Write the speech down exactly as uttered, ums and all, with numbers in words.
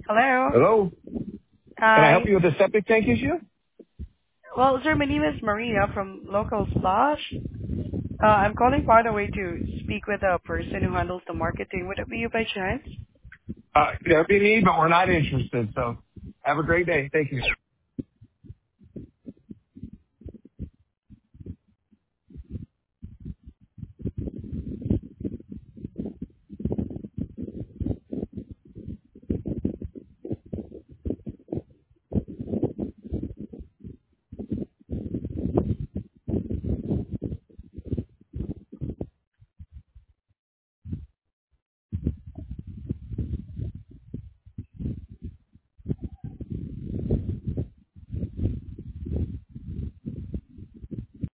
Hello. Hello? Can I help Hi. you with a septic tank issue? Well, sir, my name is Maria from Local Splash. Uh, I'm calling, by the way, to speak with a person who handles the marketing. Would it be you by chance? Uh, that'd be me, but we're not interested, so have a great day. Thank you.